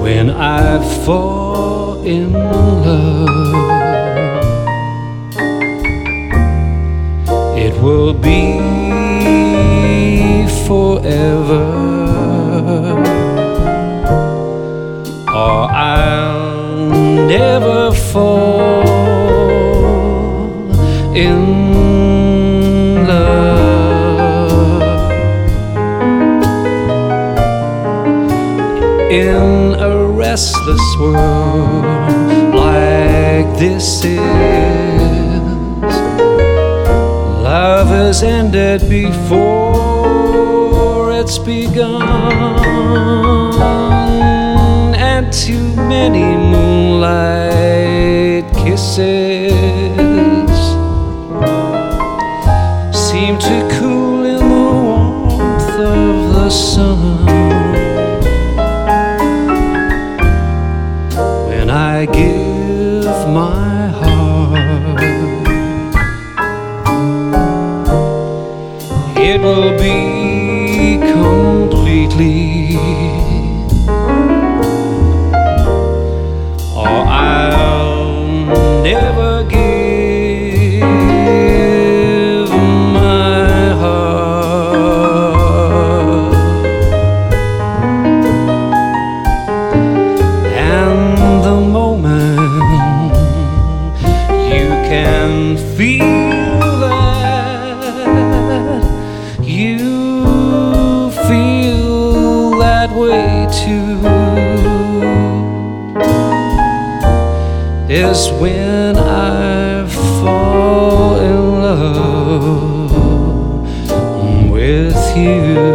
when I fall in love. It will be forever, or I'll never fall in love. In a restless world like this is, love has ended before it's begun, and too many moonlight kisses seem to cool in the warmth of the sun. When I give my heart, it will be completely, or I'll never give my heart. And the moment you can feel that, you feel that way too, is when I fall in love with you.